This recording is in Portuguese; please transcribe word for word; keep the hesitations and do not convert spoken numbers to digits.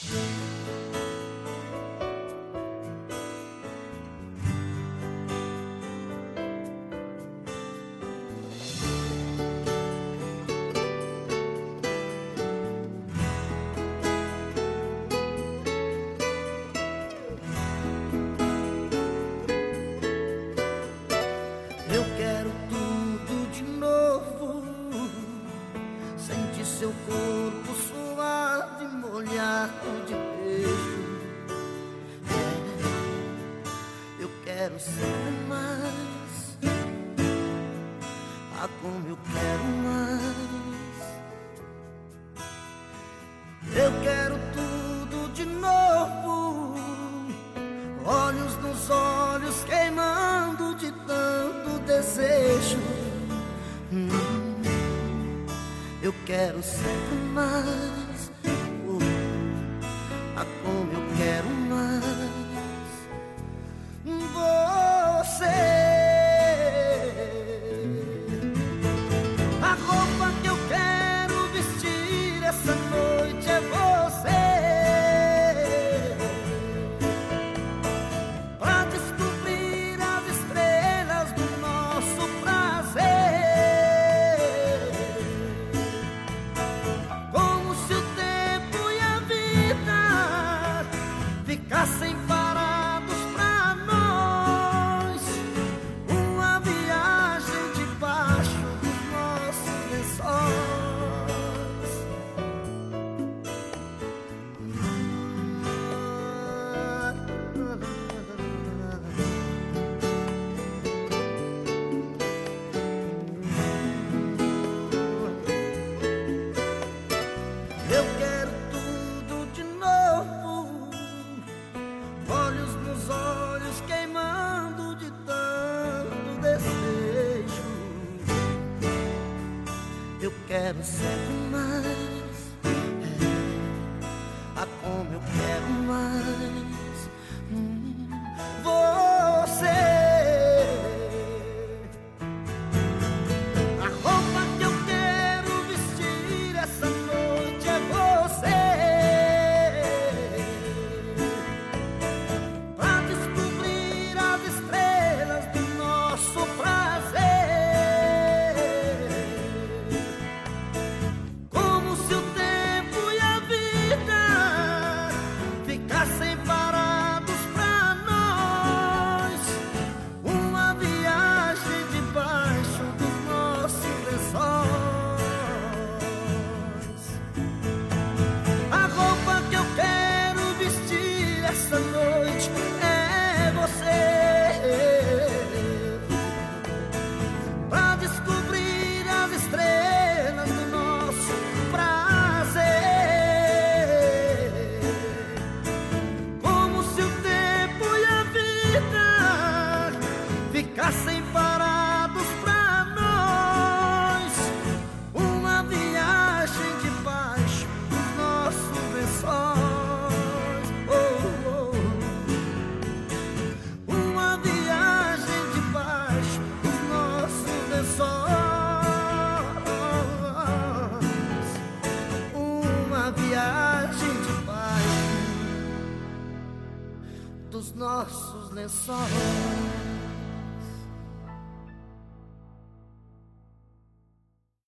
Eu quero tudo de novo, sentir seu corpo suado e molhado de beijo. É, eu quero sempre mais, ah, como eu quero mais. Eu quero tudo de novo, olhos nos olhos queimando de tanto desejo. hum, Eu quero sempre mais, uh, ah, como eu quero mais. Você, a roupa que eu quero vestir essa noite é você. Ficassem parados pra nós, uma viagem debaixo dos nossos lençóis. Eu quero tudo de novo, olhos nos olhos queimando de tanto desejo. Eu quero sempre mais, é, ah, como eu quero mais. hum, Você, a roupa que eu quero vestir essa noite é você. Ficassem parados pra nós, uma viagem debaixo dos nossos lençóis. A roupa que eu quero vestir essa noite é você, pra descobrir as estrelas do nosso prazer. Ficassem parados pra nós, uma viagem debaixo dos nossos lençóis. Oh, oh. Uma viagem debaixo dos nossos lençóis. Uma viagem debaixo dos nossos lençóis.